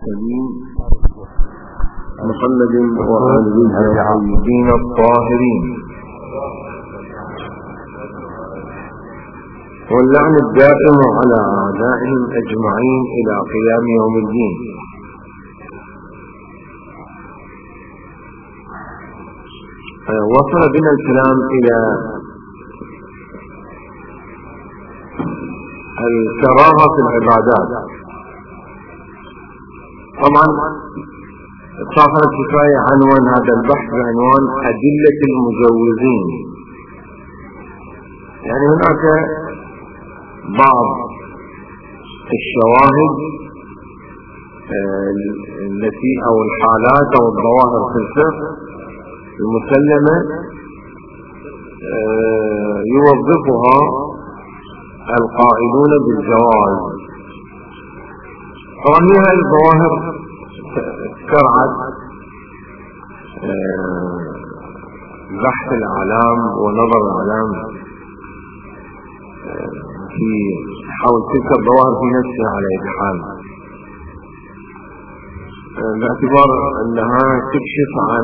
سليم محمد وآله الطيبين الطاهرين، واللعن الدائم على أعدائهم أجمعين إلى قيام يوم الدين. وصل بنا الكلام إلى الكراهة في العبادات. طبعا صاحب الكفاية عنوان هذا البحث بعنوان أدلة المجوزين. يعني هناك بعض الشواهد التي أو الحالات أو الظواهر في الفقه المسلمة يوظفها القائلون بالجواز. طبعا هذه الظواهر استرعت بحث الأعلام ونظر الأعلام في حول تلك الظواهر في نفسها على أي حال، باعتبار أنها تكشف عن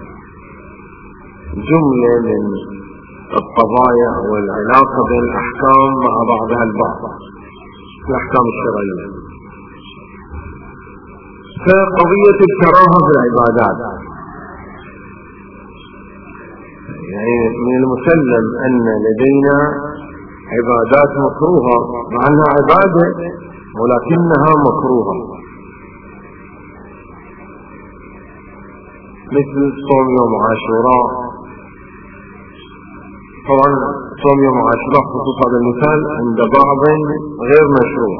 جملة من القضايا والعلاقة بين الأحكام مع بعضها البعض، الأحكام الشرعية. فقضية الكراهة في العبادات، يعني من المسلم أن لدينا عبادات مكروهة مع أنها عبادة ولكنها مكروهة، مثل صوم يوم عاشوراء. طبعا صوم يوم عاشوراء خصوص هذا المثال عند بعض غير مشروع،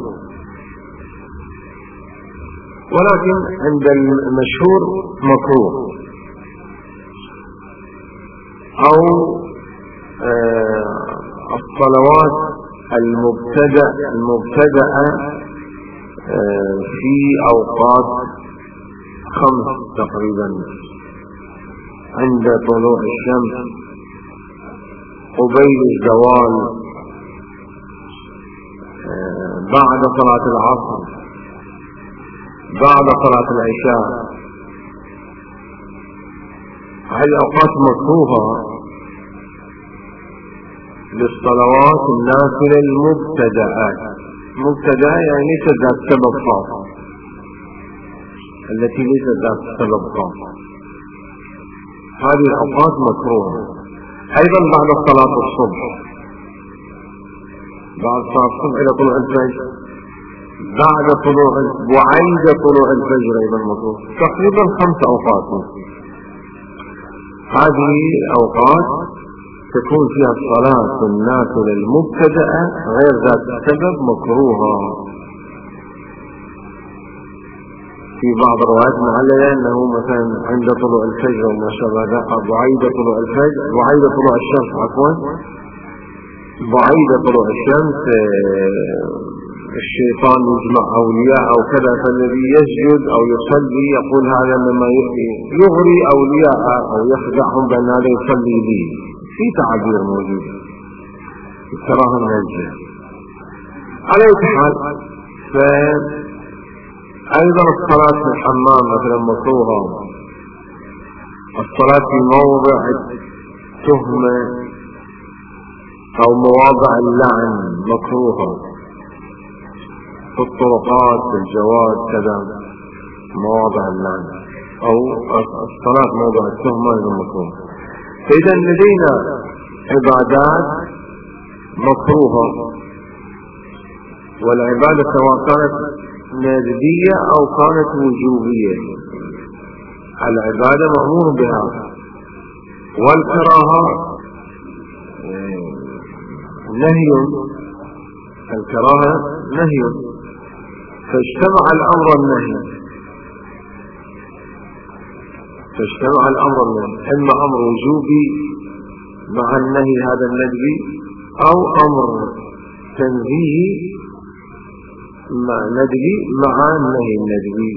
ولكن عند المشهور مكروه. أو الصلوات المبتدأة في أوقات 5 تقريبا، عند طلوع الشمس، قبيل الزوال، بعد صلاة العصر، بعد صلاة العشاء. هذه الأوقات مكروهة للصلوات النافلة المبتدأة. مبتدأة يعني ليست ذات سبب خاص، التي ليست ذات سبب خاص، هذه الأوقات مكروهة. أيضا بعد صلاة الصبح، بعد صلاة الصبح إلى طلوع الفجر، بعد طلوع وعند طلوع الفجر أيضا مكروه. تقريبا 5 أوقات. هذه أوقات تكون فيها الصلاة النافلة المبتدأة غير ذات السبب مكروهة. في بعض الروايات معللة أنه مثلا عند طلوع الفجر وما شابه ذلك، بعيد طلوع الفجر، بعيد طلوع الشمس، عفوا بعيد طلوع الشمس الشيطان يجمع أولياء أو كذا، فالذي يسجد أو يصلي يقول هذا مما يغري أولياء أو يخدعهم بأن هذا يصلي لي. في تعبير موجود الكراهة من الجهة. على أي حال، أيضا الصلاة في الحمام مثلا مكروهة. الصلاة في موضع التهمة أو مواضع اللعن مكروهة. في الطرقات، في الجواد، كذا مواضع اللعن أو الصلاة موضع التهمة أيضا مكروهة. فإذا لدينا عبادات مكروهة، والعبادة سواء كانت ندبية أو كانت وجوبية، العبادة مأمور بها. والكراهة نهي، الكراهة نهي، فاجتمع الأمر والنهي، إما أمر وجوبي مع النهي هذا الندبي، أو أمر تنزيهي ندبي مع النهي الندبي.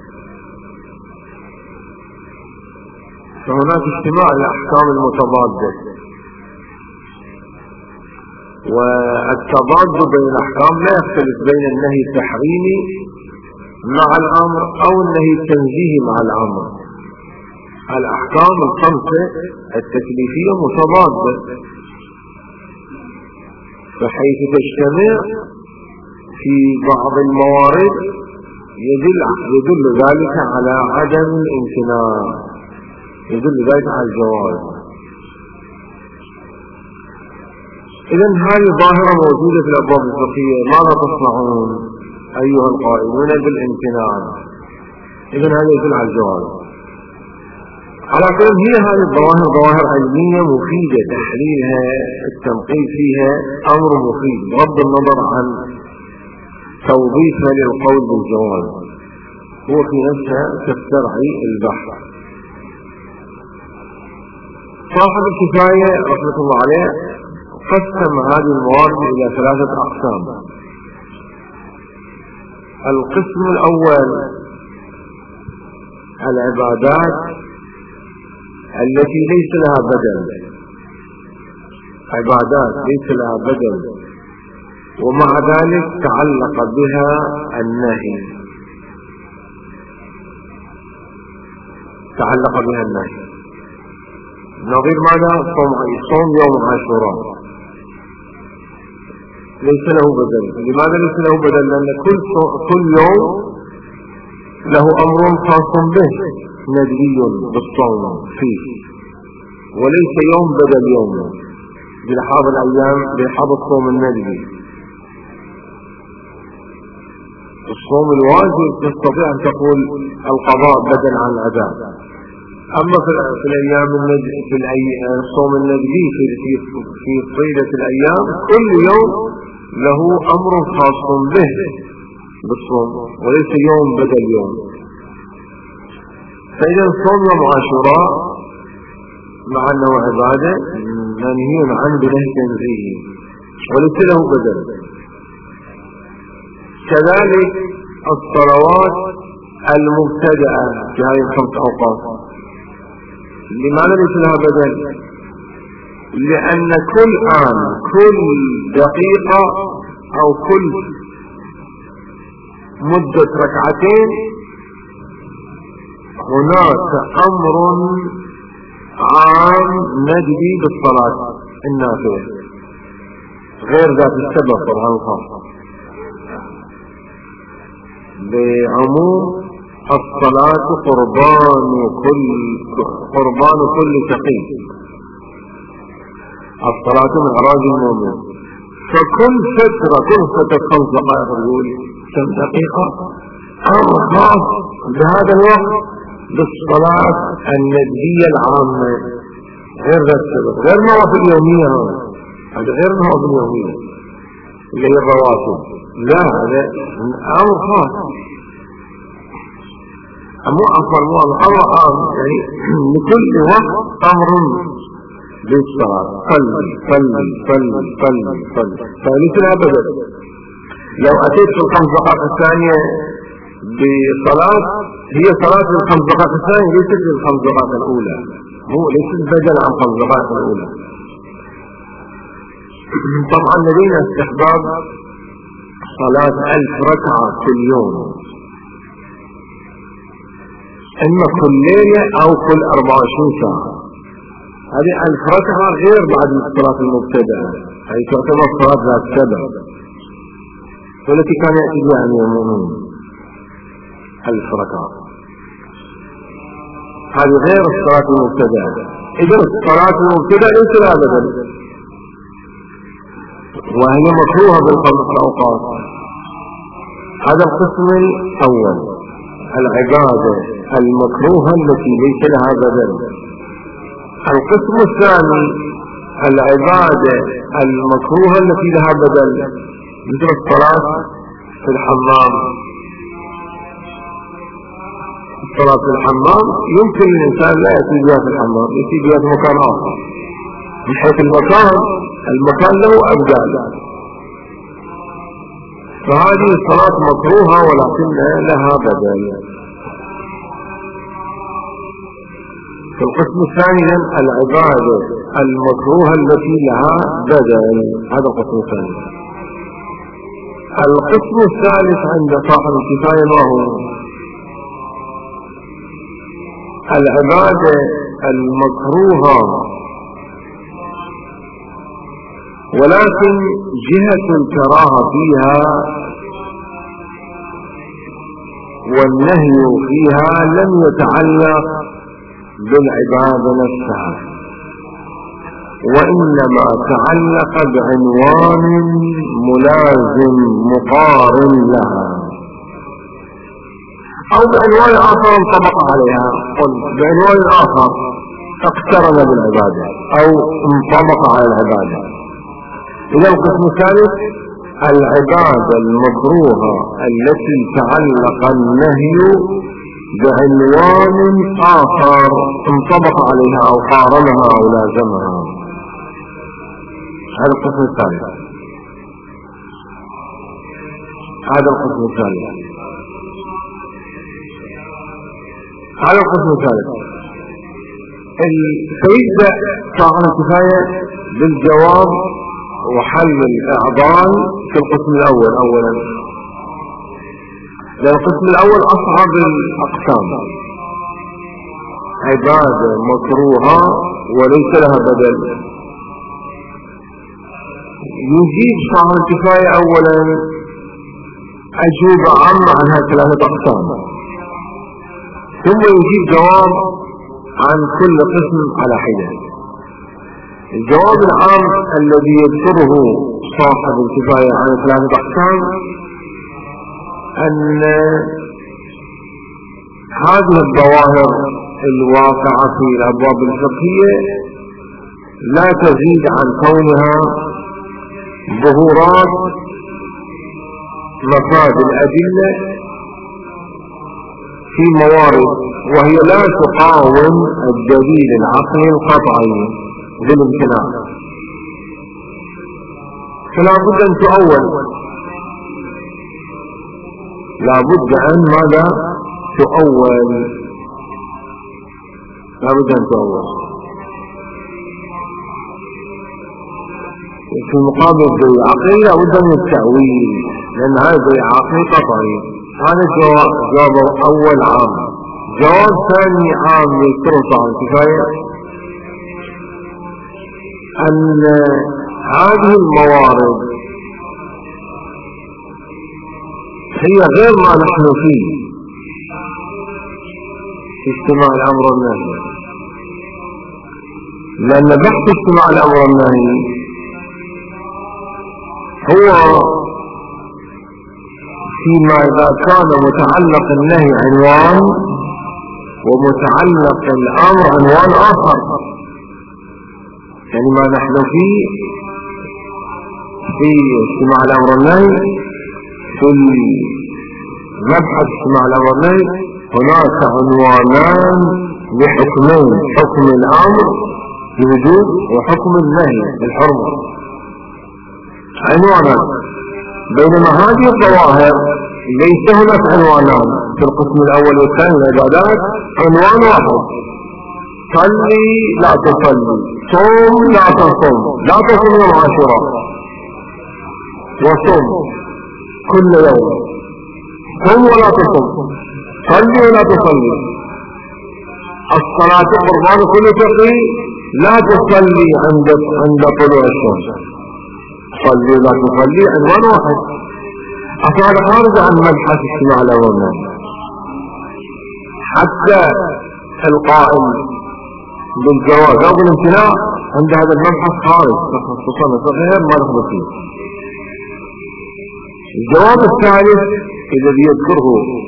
فهناك اجتماع الأحكام المتضادة، والتضاد بين الأحكام لا يختلف بين النهي التحريمي مع الأمر أو النهي التنزيهي مع الأمر. الأحكام الخمسة التكليفية متضادة، فحيث تجتمع في بعض الموارد يدل ذلك على عدم الامتناع، يدل ذلك على الجواز. إذن هذه ظاهرة موجودة في الأبواب الفقهية. ماذا تصنعون أيها القائلون بالامتناع؟ إذن هذا يدل على الجواز. على كل هي هذه الظواهر ظواهر علمية مفيدة، تحليلها التنقيب فيها أمر مفيد بغض النظر عن توظيفها للقول بالجواز، هو في نفسها تسترعي البحث. صاحب الكفاية رحمة الله عليه قسم هذه الموارد إلى ثلاثة أقسام. القسم الأول العبادات التي ليس لها بدل، عبادات ليس لها بدل ومع ذلك تعلق بها النهي، تعلق بها النهي. نظير ماذا؟ صوم يوم عاشوراء ليس له بدل. لماذا ليس له بدل؟ لأن كل يوم له أمر خاص به ندبي بالصوم فيه، وليس يوم بدل يوم بلحاظ الأيام، بلحاظ الصوم الندبي. الصوم الواجب تستطيع أن تقول القضاء بدل عن الأداء. أما في الأيام في الصوم الندبي في طيلة الأيام كل يوم له أمر خاص به بالصوم وليس يوم بدل يوم. فإذا صوم يوم عاشوراء مع أنه عبادة منهي عنه بنهي تنزيهي وليس له بدل. كذلك الصلوات المبتدأة في هذه الخمس أوقات لماذا ليس لها بدل؟ لأن كل آن كل دقيقة أو كل مدة ركعتين هناك أمر عام ندبي بالصلاة النافلة غير ذات السبب طبعا الخاص، بعموم الصلاة قربان كل تقي، الصلاة معراج المؤمن. فكل فترة 5 دقائق نقول كم دقيقة أمر خاص بهذا الوقت بالصلاة الندبية العامة غير ذات السبب، غير نوافل اليومية. هذا غير نوافل اليومية اللي هي الرواتب، لا هذا أمر خاص. مو أمر عام يعني لكل وقت أمر بالصلاة. صلي فليس أبدا. لو أتيت في ال5 دقائق الثانية بصلاة هي صلاة ال5 دقائق الثانية ليست ال5 دقائق الأولى، هو ليست بدل عن 5 دقائق الأولى. طبعا لدينا استحباب صلاة 1000 ركعة كل يوم، إما كل ليلة أو كل 24 ساعة. هذه 1000 ركعة غير بعد الصلاة المبتدأة، هذه تعتبر صلاة ذات سبب والتي كان يأتي بها المؤمنون 1000 ركعة. هذه غير الصلاة المبتدأة. إذن الصلاة المبتدأة ليس لها بدل وهي مكروهة بال5 أوقات. هذا القسم الأول العبادة المكروهة التي ليس لها بدل. القسم الثاني العبادة المكروهة التي لها بدل مثل الصلاة في الحمام. الصلاة في الحمام يمكن الإنسان لا يأتي بها في الحمام، يأتي بها في مكان آخر من حيث المكان له أبدال. فهذه الصلاة مكروهة ولكن لها بدل. في القسم الثاني العبادة المكروهة التي لها بدل، هذا القسم الثاني. القسم الثالث عند صاحب الكفاية ما هو؟ العبادة المكروهة ولكن جهة الكراهة فيها والنهي فيها لم يتعلق بالعبادة نفسها، وإنما تعلق بعنوان ملازم مقارن لها، أو بعنوان آخر انطبق عليها، قل بعنوان آخر اقترن بالعبادة أو انطبق على العبادة. إذا القسم الثالث العبادة المكروهة التي تعلق النهي بعنوان آخر انطبق عليها أو قارنها أو لازمها. هذا القسم الثالث. هذا القسم الثالث. هذا القسم الثالث. سيبدأ صاحب الكفاية بالجواب وحل الإعضال في القسم الأول أولا، لأن القسم الأول أصعب الأقسام، عبادة مكروهة وليس لها بدل. يجيب صاحب الكفاية أولا أجوبة عامة عنها ثلاثة أقسام، ثم يجيب جواب عن كل قسم على حدة. الجواب العام الذي يذكره صاحب الكفاية عن ثلاثة أقسام أن هذه الظواهر الواقعة في الأبواب الفقهية لا تزيد عن كونها ظهورات مفاد الأدلة في موارد، وهي لا تقاوم الدليل العقلي القطعي بالامتناع، فلا بد أن تؤول، لا بد أن ماذا تؤول، لا بد أن تؤول في مقابل الدليل العقلي، لا بد من التأويل، لأن هذا الدليل العقلي قطعي. هذا جواب أول عام. جواب ثاني عام يذكره صاحب الكفاية أن هذه الموارد هي غير ما نحن فيه في اجتماع الأمر والنهي، لأن بحث اجتماع الأمر والنهي هو فيما إذا كان متعلق النهي عنوان ومتعلق الأمر عنوان آخر، يعني ما نحن فيه في اجتماع الأمر والنهي، في مبحث اجتماع الأمر والنهي هناك عنوانان لحكمين، حكم الأمر بوجود وحكم النهي بالحرمة، عنوانان. بينما هذه الظواهر ليس هناك عنوانان في القسم الأول والثاني العبادات، عنوان واحد: صلي لا تصلي، صوم لا تصوم، لا تصوم يوم عاشوراء، وصوم كل يوم، صوم ولا تصوم، صلي ولا تصلي، الصلاة قربان كل تقي، لا تصلي عند طلوع الشمس، صلي لا تصلي، عنوان واحد. هذا خارج عن مبحث اجتماع الأمر والنهي. حتى القائم بالجواز أو بالامتناع عند هذا المبحث خارج، خصوصا غير ما نخلو فيه. الجواب الثالث الذي يذكره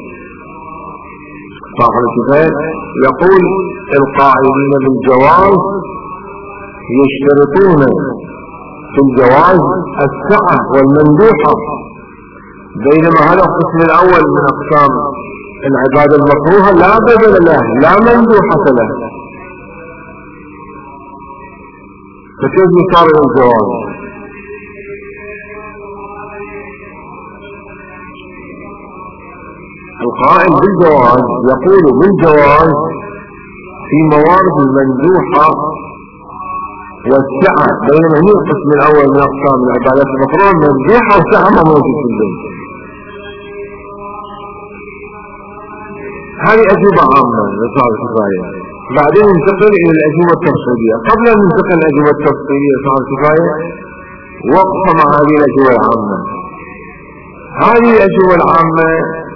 صاحب الكفاية يقول: القائلين بالجواز يشترطون في الجواز السعة والمندوحة، بينما هذا القسم الأول من أقسام العبادة المكروهة لا بدل له، لا مندوحة له، فكيف يصار الجواز؟ القائل بالجواز يقول بالجواز في موارد المندوحة والسعة، بينما هي القسم الأول من أقسام العبادات المفروض مرجوحة وسعة ما موجود في البيت. هذه أجوبة عامة لصلاة الكفاية. بعدين ننتقل إلى الأجوبة التفصيلية. قبل أن ننتقل إلى الأجوبة التفصيلية لصلاة الكفاية وقفة مع هذه الأجوبة العامة. هذه الأجوبة العامة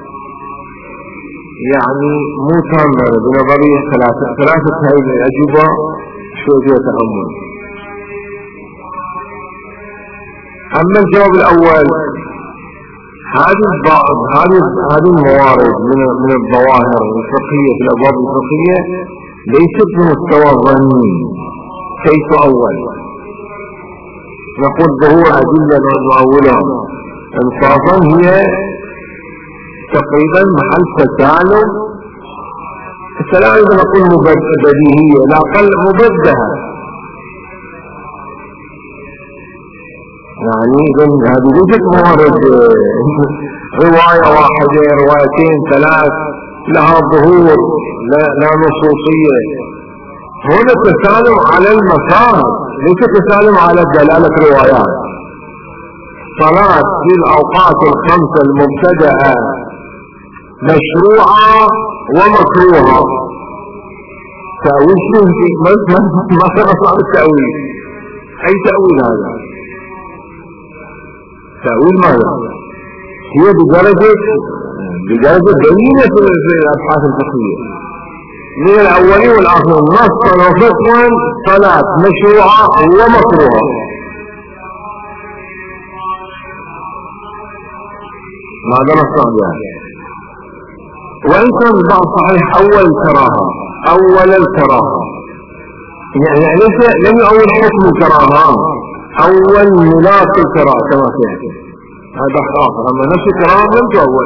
يعني مو تامة بنظري ثلاثة هذه الأجوبة شوية تأمل. أما الجواب الأول، هذه الموارد من الظواهر الفقهية في الأبواب الفقهية ليست بمستوى ظني كي تؤول. نقول ظهور أدلة نؤولها انصافا هي تقريبا محل تسالم، التسالم نقول بديهية لا أقل مبدهة. يعني إذن هذه ليست موارد رواية واحدة روايتين ثلاث لها ظهور لا نصوصية. هنا التسالم على المفاد ليس التسالم على دلالة روايات. صلاة في الأوقات الخمسة المبتدأة مشروعة ومكروهة. تأويل ما صار التأويل. أي تأويل هذا؟ تأويل ماذا؟ هي بدرجة بينة في الأبحاث الفقهية من الأولين والآخرين نصا وفقها صلاة مشروعة ومكروهة. ماذا نصا بها؟ وإن كان البعض صحيح أول الكراهة يعني ليس لم يؤول حكم الكراهة، أول ملاك الكراهة كما سيأتي هذا خاطر. أما نفس الكراهة لم تؤول،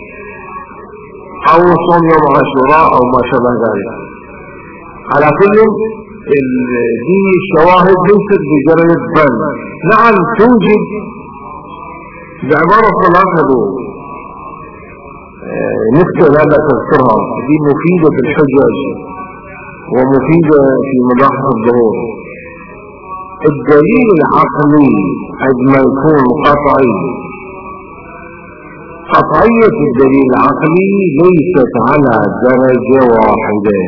أو صوم يوم عاشوراء أو ما شابه ذلك. على كل دي الشواهد ليست بجرد بل نعم توجد بعبارة صلاة هذو نكتة لا تذكرها، دي مفيدة في الحجج ومفيدة في مباحث الظهور. الدليل العقلي عندما يكون قطعي، قطعية الدليل العقلي ليست على درجة واحدة،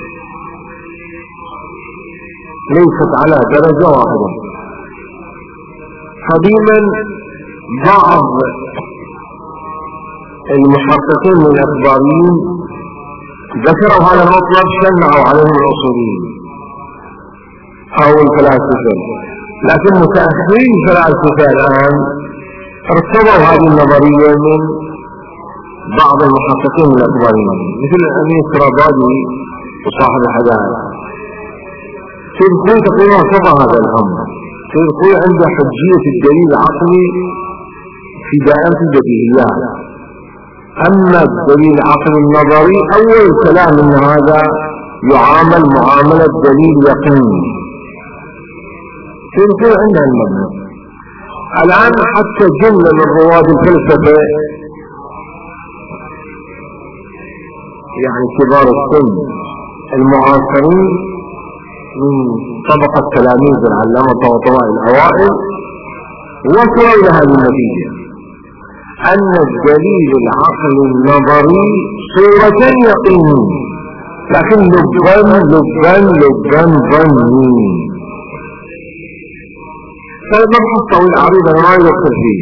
قديما بعض المحققين من الأخباريين ذكروا هذا المطلب شنعوا عليهم الأصوليين أو الفلاسفة، لكن متأخرين الفلاسفة الآن ارتضوا هذه النظرية من بعض المحققين من الأخباريين مثل أمين السرابادي وصاحب الحدائق. سيدخل تقول ارتضى هذا الأمر، سيدخل عند حجية الدليل العقلي في دائرة البديهيات. أما الدليل العقلي النظري أول كلام أن هذا يعامل معاملة دليل يقيني، سيدخل عندها المبنى. الآن حتى جملة من رواد الفلسفة يعني كبار السن المعاصرين من طبقة تلاميذ العلامة طبطباء الأوائل وصلوا إلى هذه النتيجة أن الدليل العقلي النظري صورة يقيني لكن لبان ظني. فالمبحث طويل عريض أنا ما يدخل فيه،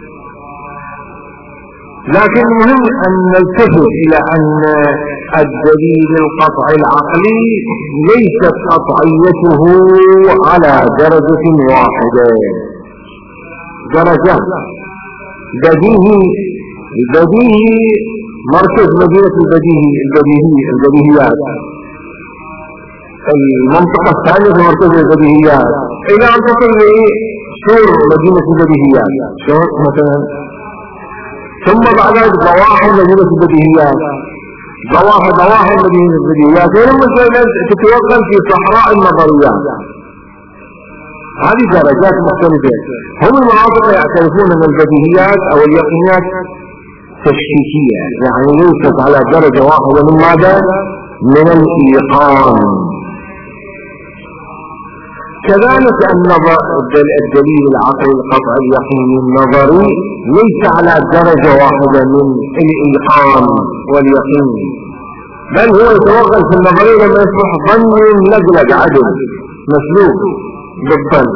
لكن مهم أن نلتفت إلى أن الدليل القطعي العقلي ليست قطعيته على درجة واحدة، درجة بديهي مركز مدينة البديهيات، المنطقة الثانية في مركز البديهيات إلى أن تصل لسور مدينة البديهيات مثلا، ثم بعد ذلك ضواحي مدينة البديهيات، ضواحي مدينة البديهيات، ولما تتوقف في صحراء النظريات. هذه درجات مختلفة. هم المناطق يعترفون أن البديهيات أو اليقينات تشكيكية، يعني ليست على درجة واحدة من ماذا؟ من الإيقان. كذلك الدليل العقلي القطعي اليقيني النظري ليس على درجة واحدة من الإيقان واليقين، بل هو يتوغل في النظرية لما يصبح ظن لقلق عدل مسلوب بالظن.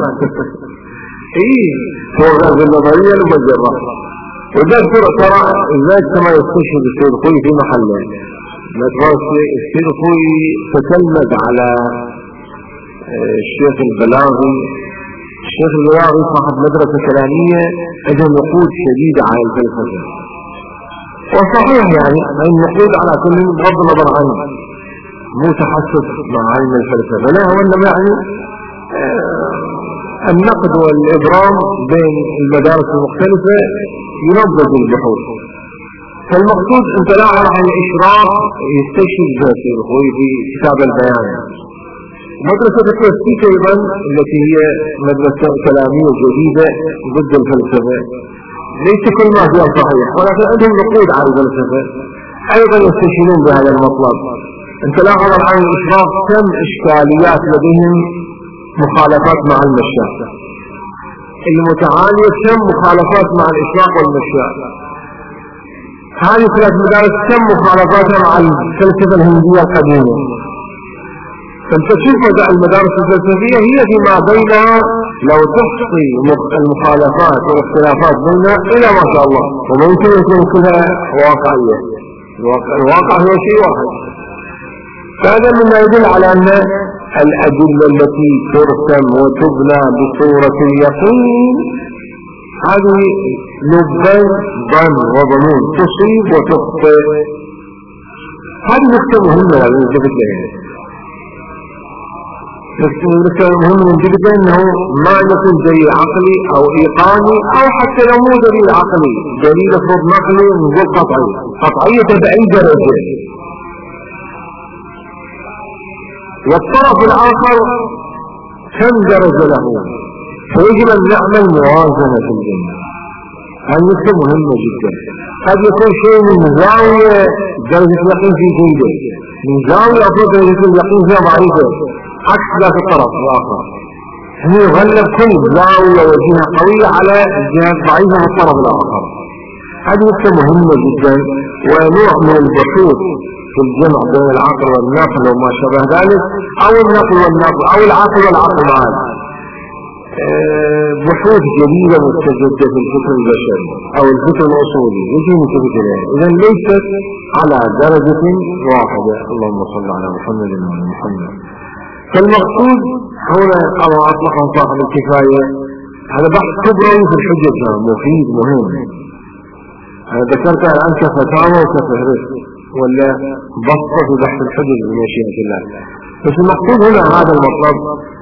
توغل في النظرية المجرة. وذلك ترى ذلك كما يستشهد السيد الخوي في محله. السيد الخوي تتلمذ على الشيخ البلاغي. الشيخ البلاغي صاحب مدرسة كلامية عنده نقود شديدة على الفلسفة، وصحيح يعني النقود على كل بغض النظر عنه مو تحسس مع علم الفلسفة، لا هو انما يعني النقد والإبرام بين المدارس المختلفة ينظم البحوث. فالمقصود انت لا عن الإشراق يستشهد ذاته الخوي في كتاب البيان. مدرسة الكلاسيك أيضا التي هي مدرسة كلامية جديدة ضد الفلسفة، ليس كل ما فيها صحيح ولكن عندهم نقود على الفلسفة، أيضا يستشهدون بهذا المطلب. انت لاحظ عن الإشراق كم إشكاليات لديهم مخالفات مع المشاة، المتعالية كم مخالفات مع الإشراق والمشاة. هذه ثلاث مدارس كم مخالفاتها مع الفلسفة الهندية القديمة. فانت تشوف المدارس الفلسفية هي فيما بينها لو تحصي المخالفات والاختلافات بينها إلى ما شاء الله، وممكن يكون كلها واقعية. الواقع هو شيء واحد. فهذا مما يدل على أن الأدلة التي ترسم وتبنى بصورة اليقين هذه لبن ظن وظنون تصيب وتخطئ. هذه نقطة مهمة من جهة نقطة مهمة من جهة أنه ما يكون دليل عقلي أو إيقاني أو حتى لو مو دليل عقلي، دليل افرض نقلي نقول قطعي، قطعية بأي درجة. والطرف الآخر كم درجة له، فيجب أن نعمل موازنة في الجنة. هذه نقطة مهمة جدا. قد يكون شيء من زاوية درجة اليقين في جيدة، من زاوية أفضل درجة اليقين فيها ضعيفة، عكس ذات الطرف الآخر. هي يغلب كل زاوية وجهة قوية على الجهة الضعيفة في الطرف الآخر. هذه نقطة مهمة جدا، ونوع من البحوث في الجمع بين العقل والنقل وما شابه ذلك، أو النقل والنقل أو العقل والعقل معا، بحوث جديدة مستجدة في الفكر البشري أو الفكر الأصولي يجي متفق إليه. إذن ليست على درجة واحدة. اللهم صل على محمد وعلى محمد. فالمقصود هنا أو أطلق صاحب الكفاية هذا بحث كبرى في الحجة، مفيد مهم. أنا ذكرتها الآن كفتاوى وكفهرس ولا بسطة في بحث الحجج بمشيئة الله. بس المقصود هنا هذا المطلب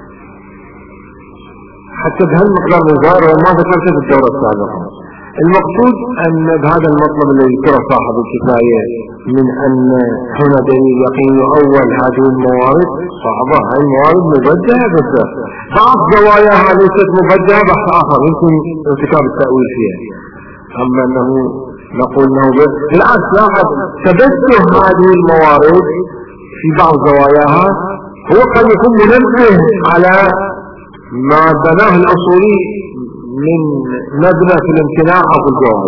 حتى بهالمقدار من ظاهر وما ذكرته في الدورة السابقة. المقصود أن بهذا المطلب الذي ذكره صاحب الكفاية من أن هنا دليل يقين أول هذه الموارد صعبة، هذه الموارد مبدعة بس بعض زواياها ليست مبدعة، بحث آخر يمكن ارتكاب التأويل فيها. أما أنه نقول أنه بالعكس لاحظ تبدل هذه الموارد في بعض زواياها هو قد يكون منبه على ما بناه الأصولي من مبنى في الامتناع أو في الجواز.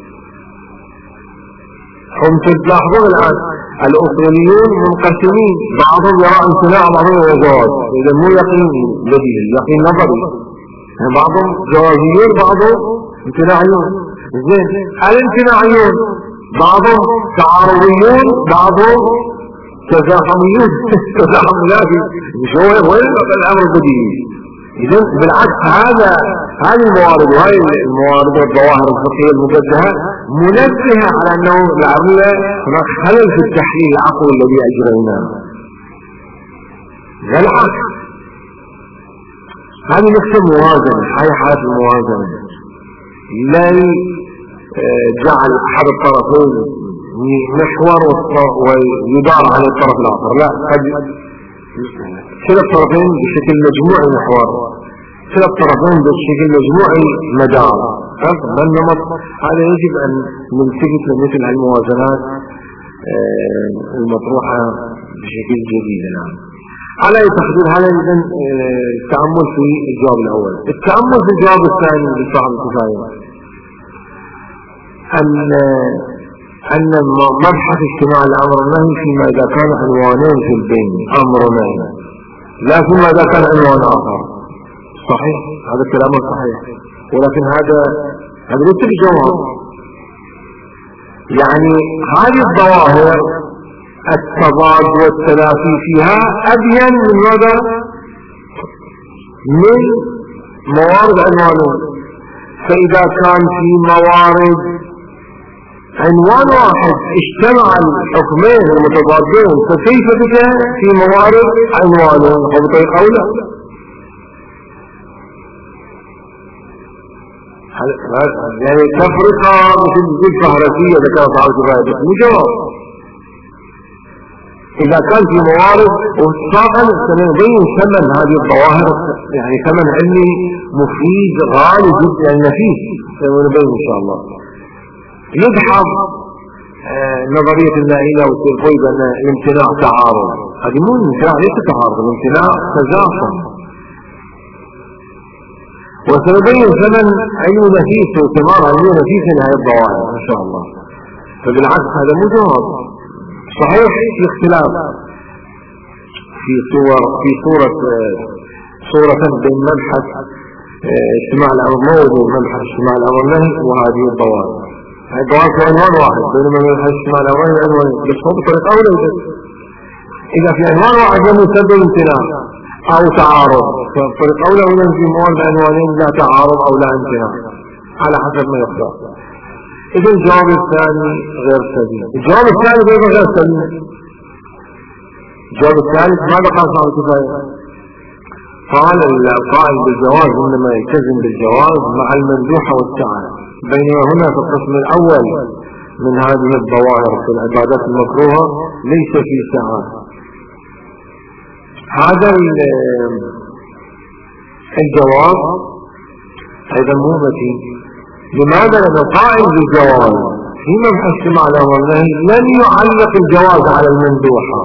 هم تلاحظون الآن الأصوليون منقسمين، بعضهم يرى امتناع بعضهم يرى جواز، إذا مو يقين بديهي، يقين نظري. بعضهم جوازيون بعضهم امتناعيون. زين الامتناعيون بعضهم تعارضيون بعضهم تزاحميون تزاحمياتي، مش هو وين الأمر البديهي. إذن بالعكس هذه الموارد وهذه الموارد والظواهر الفقهية المبدعة منبهة على أنه لعل هناك خلل في التحليل العقلي الذي أجريناه. بالعكس هذه نقطة موازنة، هذه حالة الموازنة. لا جعل أحد الطرفين محور ويدار على الطرف الآخر، لا، قد كلا الطرفين بشكل مجموعي محور، كلا الطرفين بشكل مجموعي مدار. فالنمط هذا يجب أن نلتفت لمثل الموازنات المطروحة بشكل جديد الآن. على أي تقدير هذا التأمل في الجواب الأول. التأمل في الجواب الثاني لصاحب الكفاية أن مبحث اجتماع الأمر والنهي فيما إذا كان عنوانين في البين أمر ونهي، لا فيما إذا كان عنوان آخر. صحيح، هذا الكلام صحيح، ولكن هذا ليس بجواب. يعني هذه الظواهر التضاد والتلافي فيها أبين من ماذا؟ من موارد عنوانين. فإذا كان في موارد عنوان واحد اجتمع الحكمين المتضادين، فكيف بك في موارد عنوانين؟ بطريقة أو لا؟ يعني تفرقة مثل الفهرسية ذكرت على الكفاية مجرد. إذا كان في موارد وصاقا سنبين ثمن هذه الظواهر، يعني ثمن علمي مفيد غالي جدا نفيس سنبين إن شاء الله. يدحض نظرية النائلة والتلقي بأن الامتناع تعارض. هذه مو الامتناع ليس تعارض، الامتناع تزاحم. وسنبين ثمن علم نفيس وثمار علم نفيس لهذه الظواهر إن شاء الله. فبالعكس هذا مو جواب. صحيح في اختلاف في صورة بين مبحث اجتماع الأمر موضوع ومبحث اجتماع الأمر النهي وهذه الظواهر. هذه الظواهر في عنوان واحد، بينما مبحث اجتماع الأمر النهي عنوان بس هو بطريقة أولى. إذا في عنوان واحد لم يسبب امتناع أو تعارض، فبطريقة أولى في موارد عنوانين لا تعارض أو لا امتناع على حسب ما يختار. إذا الجواب الثاني غير سليم. الجواب الثالث غير سليم. الجواب الثالث ماذا قال صاحب الكفاية؟ قال القائل بالجواز إنما يلتزم بالجواز مع المندوحة والسعادة، بينما هنا في القسم الأول من هذه الظواهر في العبادات المكروهة ليس في سعادة. هذا الجواب أيضا مو متين. لماذا؟ لأن القائل بالجواز في مبحث اجتماع الأمر والنهي لن يعلق الجواز على المندوحة.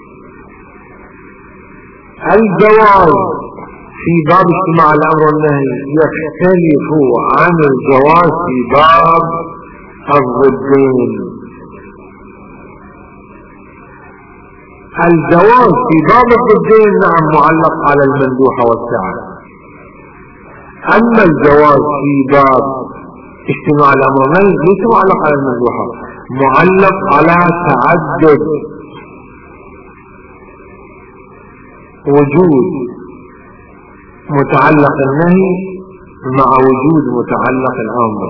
الجواز في باب اجتماع الأمر والنهي يختلف عن الجواز في باب الضدين. الجواز في باب الضدين نعم معلق على المندوحة والسعادة، أما الجواز في باب اجتماع الأمر والنهي ليس معلق على المندوحة، معلق على تعدد وجود متعلق النهي مع وجود متعلق الأمر.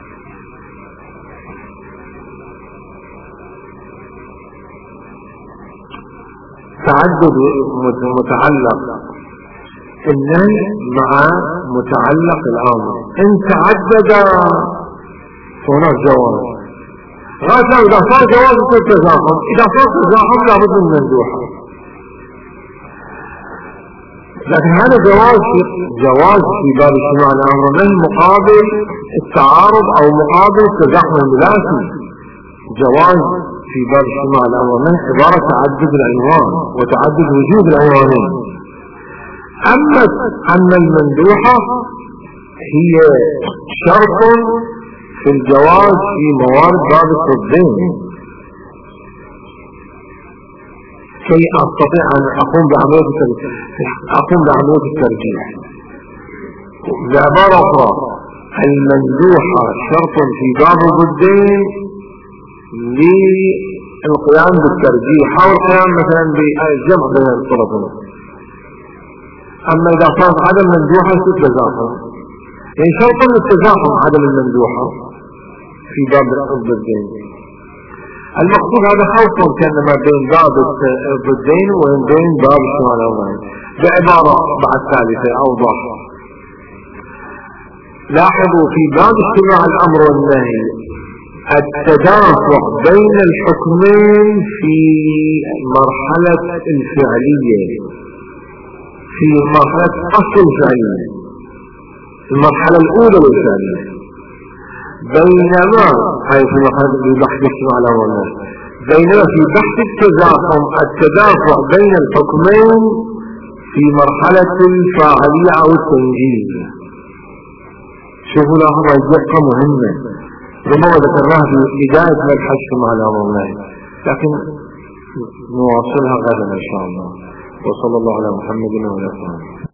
تعدد متعلق النهي مع متعلق الأمر، إن تعدد هناك جواز. غالبا إذا صار جواز يصير تزاحم، إذا صار تزاحم لابد من مندوحة. لكن هذا جواز في باب اجتماع الأمر والنهي مقابل التعارض أو مقابل التزاحم الملازم. جواز في باب اجتماع الأمر والنهي عبارة تعدد العنوان وتعدد وجود العنوانين. أما المندوحة هي شرط في الجواز في موارد باب الضدين، كي أستطيع أن أقوم بعملية الترجيح. بعبارة أخرى المندوحة شرط في باب الضدين للقيام بالترجيح أو القيام مثلا بالجمع بين الطرفين. أما إذا صار عدم مندوحة يصير تزاحم، يعني شرط التزاحم عدم المندوحة في باب الضدين. المقصود هذا خوف كان ما بين باب الضدين وبين باب اجتماع الأمر والنهي. بعبارة بعد ثالثة أوضح، لاحظوا في باب اجتماع الأمر والنهي التدافع بين الحكمين في مرحلة الفعلية، في مرحلة أصل الفعلية، المرحلة الأولى للفعلية. بينما هاي في مرحلة البحث اجتماع الأمر والنهي، بينما في بحث التدافع بين الحكمين في مرحلة الفاعلية أو التنجيز. شوفوا لاحظوا الدقة مهمة، ربما ذكرناها في بداية مبحث مع الأمرين، لكن نواصلها غدا إن شاء الله. وصلى الله على محمد وعلى آله.